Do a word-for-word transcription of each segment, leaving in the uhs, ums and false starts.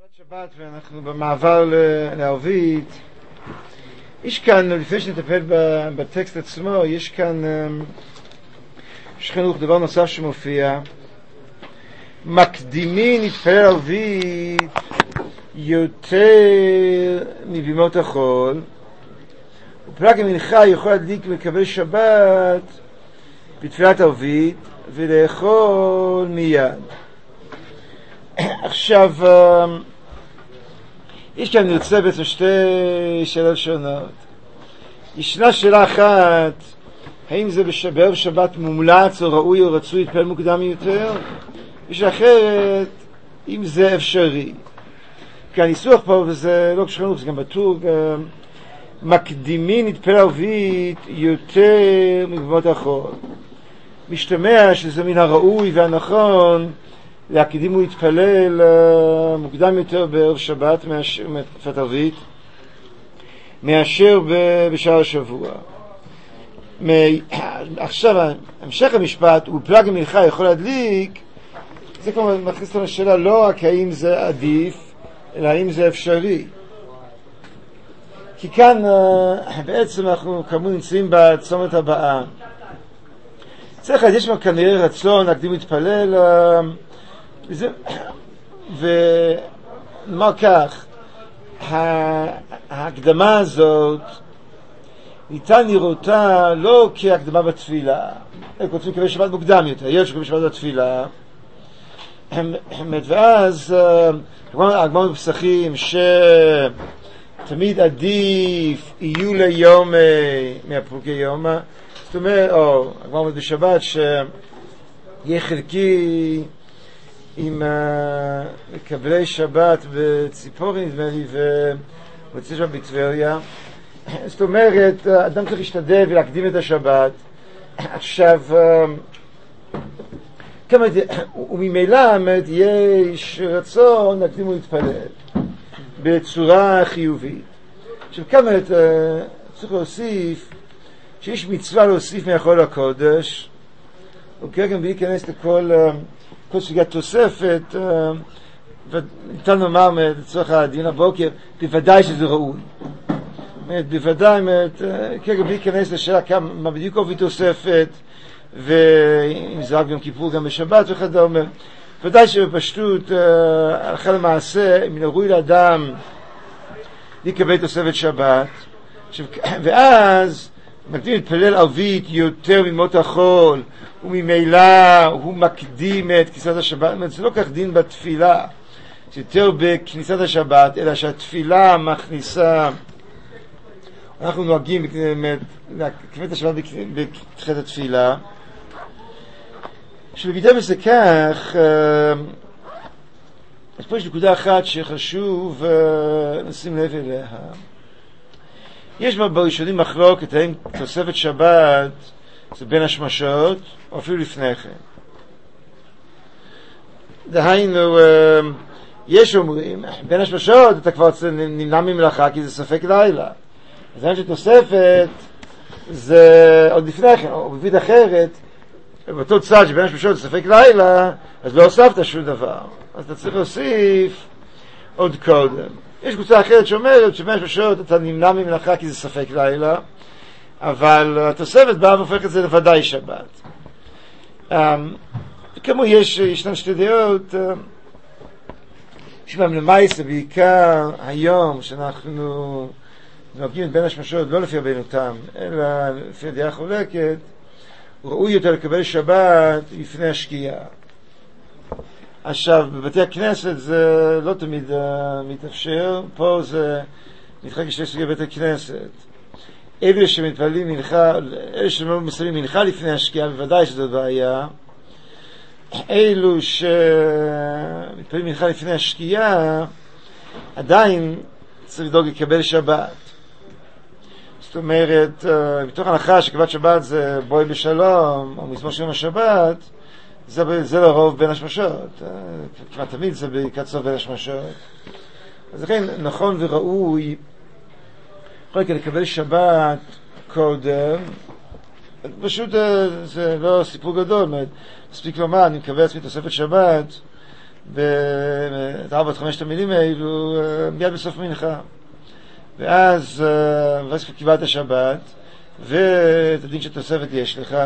שבת ואנחנו במעבר לערבית. יש כאן, לפני שנטפל בטקסט עצמו, יש כאן שכנוך דבר נוסף שמופיע. מקדימי נתפלל ערבית יותר מבימות החול, ופלג המנחה יכול להדליק ולקבל שבת בתפילת ערבית ולאכול מיד. עכשיו יש כאן נרצה בעצם שתי שאלות שונות. ישנה שאלה אחת, האם זה בערב שבת מומלץ או ראוי או רצוי להתפלל מוקדם יותר? יש אחרת, אם זה אפשרי. כי הניסוח פה, וזה לא כשכנות, זה גם בטור, מקדימי נתפלל ערבית יותר מגבעות החול. משתמע שזה מן הראוי והנכון להקדים ולהתפלל מוקדם יותר בערב שבת בתפילת ערבית מאשר בשאר השבוע. עכשיו המשך המשפט, ופלג המנחה יכול להדליק, זה כבר מכניס לנו לשאלה לא רק האם זה עדיף, אלא האם זה אפשרי. כי כאן בעצם אנחנו כאמור נמצאים בצומת הבאה. צריך להגיד יש לנו כנראה רצון להקדים להתפלל, ונאמר כך, ההקדמה הזאת ניתן לראותה לא כהקדמה בתפילה, הם רוצים לקבל שבת מוקדם יותר, יש לקבל שבת בתפילה, ואז הגמרא בפסחים שתמיד עדיף יהיו ליום מהפרוקי יום, זאת אומרת, או הגמרא בשבת שיהיה חלקי עם מקבלי שבת בציפורי נדמה לי ומוצא שבת בטבריה. זאת אומרת, אדם צריך להשתדל ולהקדים את השבת. עכשיו כמה וממילא יש רצון להקדים ולהתפלל בצורה חיובית. עכשיו כמה צריך להוסיף שיש מצווה להוסיף מהחול הקודש, אוקיי, גם בלי להיכנס לכל כל סוגיית תוספת, וניתן לומר לצורך הדיון הבוקר, בוודאי שזה ראוי. בוודאי, כרגע בלי להיכנס לשאלה כמה בדיוק אובי תוספת, ואם זה רק ביום כיפור גם בשבת וכדומה, ודאי שבפשטות, הלכה למעשה, מן הראוי לאדם לקבל תוספת שבת, ואז מקדים להתפלל ערבית יותר ממות החול, וממילא הוא מקדים את כניסת השבת. זה לא כך דין בתפילה, זה יותר בכניסת השבת, אלא שהתפילה מכניסה, אנחנו נוהגים לקבל את השבת בתחילת התפילה, שבגידה בזה כך, אז פה יש נקודה אחת שחשוב נשים לב אליה. יש בראשונים מחלוקת האם תוספת שבת זה בין השמשות או אפילו לפני כן. דהיינו, יש אומרים בין השמשות אתה כבר נמנע ממלאכה כי זה ספק לילה, אז האם שתוספת זה עוד לפני כן, או בבית אחרת באותו צד שבין השמשות זה ספק לילה, אז לא הוספת שום דבר, אז אתה צריך להוסיף עוד קודם. יש קבוצה אחרת שאומרת שבין השמשות אתה נמנע ממלאכה כי זה ספק לילה, אבל התוספת באה והופך את זה לוודאי שבת. כמו יש, ישנן שתי דעות, יש בהם למעשה בעיקר היום שאנחנו נוהגים את בין השמשות לא לפי רבנותם, אלא לפי הדעה חולקת, ראוי יותר לקבל שבת לפני השקיעה. עכשיו, בבתי הכנסת זה לא תמיד uh, מתאפשר, פה זה מתחלק לשתי סוגי בתי כנסת. אלה שמתפללים מנחה, אלה שמסיימים מנחה לפני השקיעה, בוודאי שזו בעיה. אלו שמתפללים מנחה לפני השקיעה, עדיין צריך לדאוג לקבל שבת. זאת אומרת, מתוך הנחה שקבלת שבת זה בואי בשלום, או מזמור של יום השבת, זה, זה לרוב בין השמשות, כמעט תמיד זה בקצור בין השמשות. אז לכן נכון וראוי יכול לקבל שבת קודם, פשוט זה לא סיפור גדול, מספיק לומר, אני מקווה עצמי תוספת שבת ואת ארבעת חמשת המילים האלו מיד בסוף מנחה. ואז, ואז קיבלת שבת, ואת הדין של תוספת יש לך.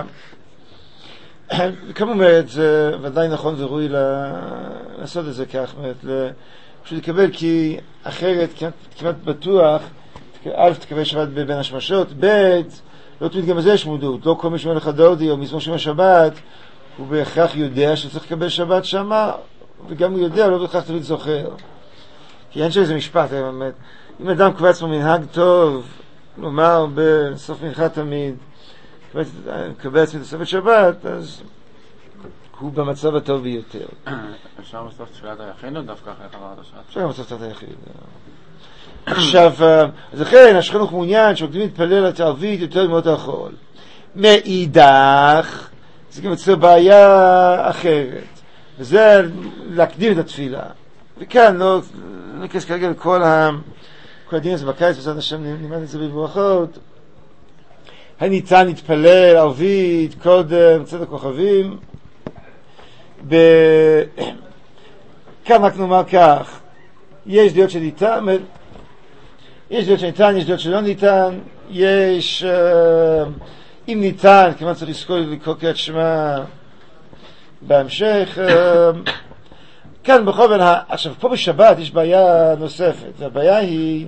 וכמובן, זה ודאי נכון וראוי לעשות את זה כך, פשוט לקבל, כי אחרת כמעט, כמעט בטוח, א' תקבל שבת בין השמשות, ב' לא תמיד גם בזה יש מודעות, לא כל מי שאומר לך דודי או מזמור שם השבת, הוא בהכרח יודע שצריך לקבל שבת שמה, וגם הוא יודע, לא בהכרח תמיד זוכר. כי אין שם איזה משפט, באמת. אם אדם קבע עצמו מנהג טוב, לומר בסוף מנחה תמיד, קבע עצמי תוספת שבת, אז הוא במצב הטוב ביותר. אפשר בסוף תפילת היחיד או דווקא אחרי חברת השעת? אפשר גם בסוף תפילת היחיד. עכשיו, אז לכן, השכן הוא מעוניין שמקדימים להתפלל את הערבית יותר ממות החול. מאידך, זה גם אצלו בעיה אחרת. וזה להקדים את התפילה. וכאן, לא נכנס כרגע לכל הדין הזה בקיץ, בעזרת השם נלמד את זה בברכות. הניתן להתפלל ערבית קודם צאת הכוכבים. כאן רק נאמר כך, יש דעות שניתן, יש דעות שניתן, יש דעות שלא ניתן, יש, אם ניתן, כמובן צריך לזכור לקרוא קריאת שמע בהמשך. כאן בכל בין, עכשיו פה בשבת יש בעיה נוספת, והבעיה היא,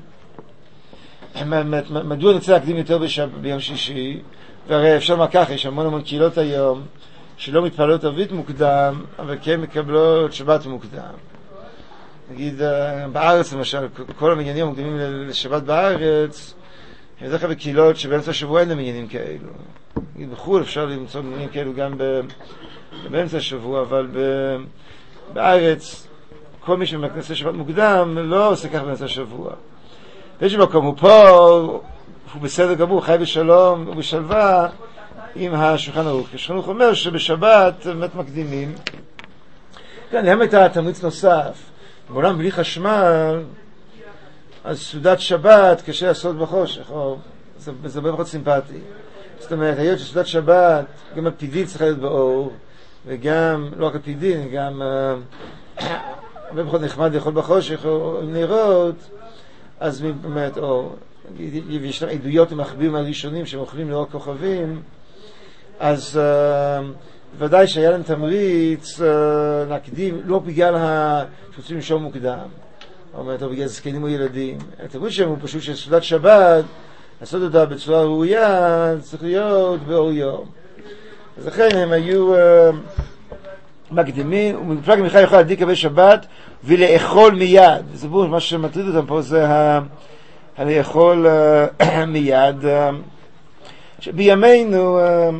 מדוע נצא להקדים יותר ביום שישי, והרי אפשר לומר ככה, יש המון המון קהילות היום, שלא מתפללות ערבית מוקדם, אבל כן מקבלות שבת מוקדם. נגיד, בארץ למשל, כל המניינים המוקדמים לשבת בארץ, הם בדרך כלל בקהילות שבאמצע השבוע אין למניינים כאלו. נגיד, בחו"ל אפשר למצוא מניינים כאלו גם באמצע השבוע, אבל בארץ, כל מי שמכנס לשבת מוקדם לא עושה כך באמצע השבוע. ויש מקום, הוא פה, הוא בסדר גמור, חי בשלום ובשלווה, עם השולחן ערוך. השולחן ערוך אומר שבשבת באמת מקדימים. כן, להם הייתה תמריץ נוסף. בעולם בלי חשמל, אז סעודת שבת קשה לעשות בחושך, או זה, זה הרבה פחות סימפטי. זאת אומרת, היות שסעודת שבת, גם הפידין צריכה להיות באור, וגם, לא רק הפידין, גם הרבה פחות נחמד לאכול בחושך, או עם נרות, אז באמת, או יש להם עדויות עם החביבים הראשונים שהם אוכלים לאור כוכבים, אז uh, ודאי שהיה להם תמריץ uh, להקדים, לא בגלל שרוצים לשום מוקדם, או אומרת, או בגלל זקנים או ילדים. התמריץ שהם הוא פשוט שסעודת שבת, לעשות אותה בצורה ראויה, צריך להיות באור יום. אז לכן הם היו uh, מקדימים, ומפלג מיכה יכול להדליק קווי שבת ולאכול מיד. זה ברור, מה שמטריד אותם פה זה ה... הלאכול uh, מיד. Uh, שבימינו, uh,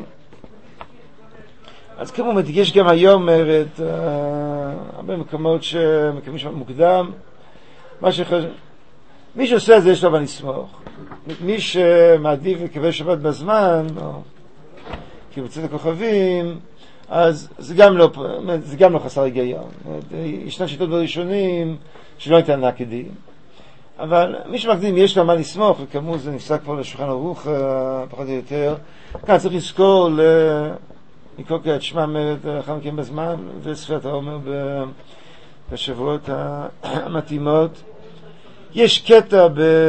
אז כמו מדגיש גם היום אומרת, הרבה מקומות שמקיימים שבת מוקדם, מה שחושב, מי שעושה את זה יש לו אבל נסמוך. מי שמעדיף לקבל שבת בזמן, או כאילו בצאת הכוכבים, אז זה גם לא, זה גם לא חסר היגיון. ישנן שיטות בראשונים שלא ניתן להקדים. אבל מי שמקדים יש לו מה לסמוך, וכמו זה נפסק פה לשולחן ערוך פחות או יותר. כאן צריך לזכור ל... לקרוא קריאת שמע לאחר מכן בזמן, וספירת העומר בשבועות המתאימות. יש קטע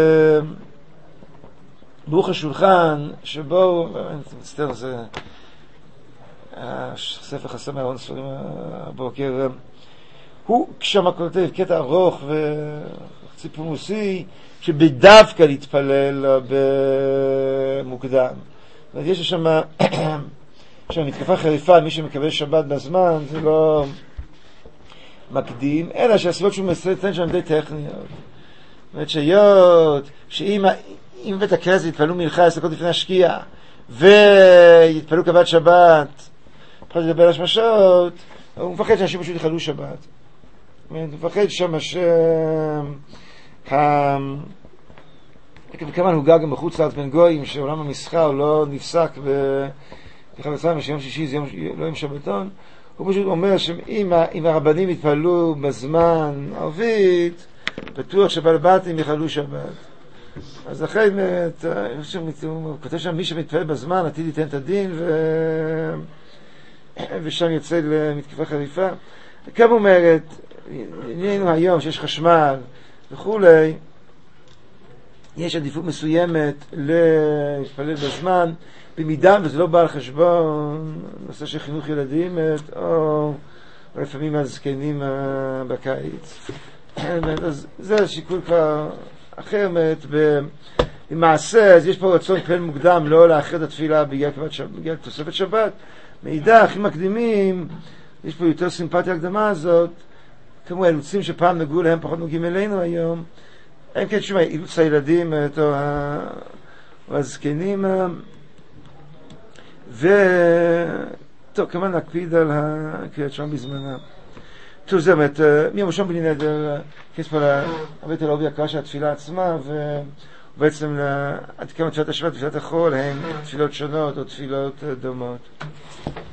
ברוך השולחן, שבו, אני מצטער, זה ספר חסם מהארון ספרים הבוקר, הוא כשמה כותב קטע ארוך וחצי פולמוסי, שבדווקא להתפלל במוקדם. יש שם שהמתקפה חריפה, מי שמקבל שבת בזמן, זה לא מקדים, אלא שהסיבות שהוא מסתן שם די טכניות. זאת אומרת שהיות, שאם אם בית הכנסת יתפללו מלכה עשר דקות לפני השקיעה, ויתפללו קבלת שבת, פחות לדבר על השמשות, הוא מפחד שאנשים פשוט יחלו שבת. זאת אומרת, הוא מפחד שם ש... וכמה נהוגה גם בחוץ לארץ בין גויים, שעולם המסחר לא נפסק ב... בכלל בצלם, שיום שישי זה יום, לא יום שבתון, הוא פשוט אומר שאם הרבנים יתפעלו בזמן ערבית, בטוח שבעל בתים יחלו שבת. אז אחרי, הוא כותב שם, מי שמתפעל בזמן, עתיד ייתן את הדין, ו... ושם יוצא למתקפה חריפה. כמה אומרת, ענייננו היום שיש חשמל וכולי, יש עדיפות מסוימת להתפלל בזמן, במידה וזה לא בא על חשבון נושא של חינוך ילדים, או לפעמים הזקנים בקיץ. אז זה שיקול כבר אחר, במעשה, אז יש פה רצון פן מוקדם לא לאחר את התפילה בגלל, בגלל תוספת שבת. מאידך, אם מקדימים, יש פה יותר סימפתיה הקדמה הזאת, כמו האילוצים שפעם נגעו להם פחות נוגעים אלינו היום, אין כן שום אילוץ הילדים או הזקנים, וטוב, כמובן להקפיד על הקריאת שם בזמנה. טוב, זה באמת, מיום ראשון בלי נדר, כנס פה להבאת על העובי הקרא של התפילה עצמה, ובעצם עד כמה תפילת השבת ותפילת החול הן תפילות שונות או תפילות דומות.